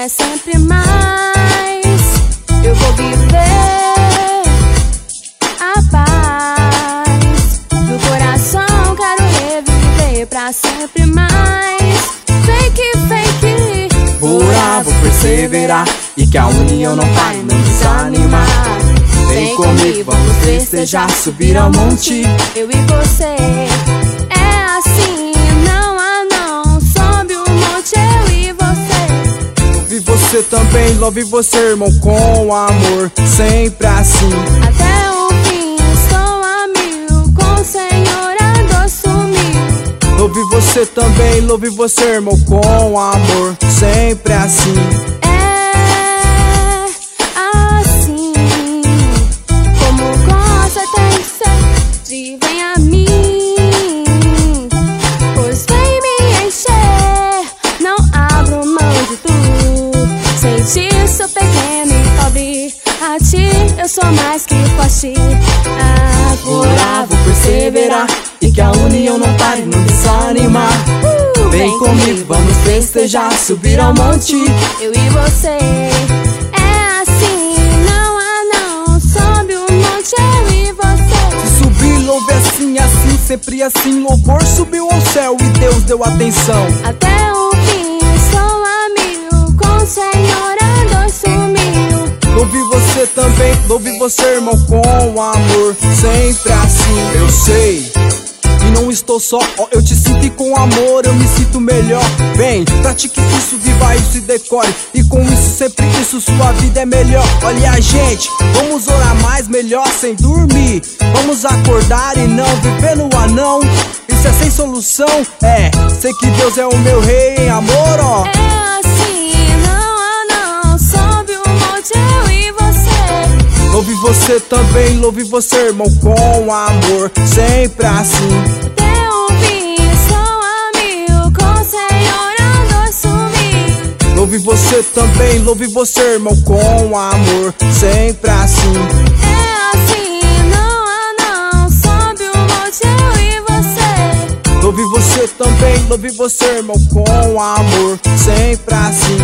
é sempre mais. Eu vou viver a paz do coração, quero reviver pra sempre mais. Fake, fake, Vou orar, vou perseverar e que a união não pare, não desanimar. Vem comigo, vamos festejar, subir ao monte. eu e você, é assim, não há não. Sobe o monte, eu e você. Louve você também, louve você, irmão, com amor, sempre assim. Até o fim, estou a mil, com o Senhor a dor sumiu. Louve você também, louve você, irmão, com amor, sempre assim. É assim, como gosta tem que ser, vem a mim, pois vem me encher, não abro mão de tudo. Sem ti sou pequeno e pobre, a ti eu sou mais que forte. Vou orar, vou perseverar e que a união não pare, não desanimar. Vem comigo, vamos festejar, subir ao monte. eu e você, é assim, não há não. Sobe o monte, eu e você. Se subir, louve assim, assim, sempre assim. Louvor subiu ao céu e Deus deu atenção. Até o fim, estou a mil, com o Senhor a dor sumiu. Louve você também, louve você, irmão, com amor, sempre assim. Eu sei e não estou só, ó, eu te sinto e com amor eu me sinto melhor. Vem, pratique isso, viva isso e decore, e com isso, sempre isso, sua vida é melhor. Olha gente, vamos orar mais, melhor sem dormir. Vamos acordar e não viver no anão. Isso é sem solução, sei que Deus é o meu rei em amor, ó. É assim, não há não. Sobe o monte, eu e você. Louve você também, louve você, irmão, com amor, sempre assim. Até o fim, estou a mil, com o Senhor a dor sumiu. Louve você também, louve você, irmão, com amor, sempre assim. É assim, não há não. Sobe o monte, eu e você. Louve você também, louve você, irmão, com amor, sempre assim.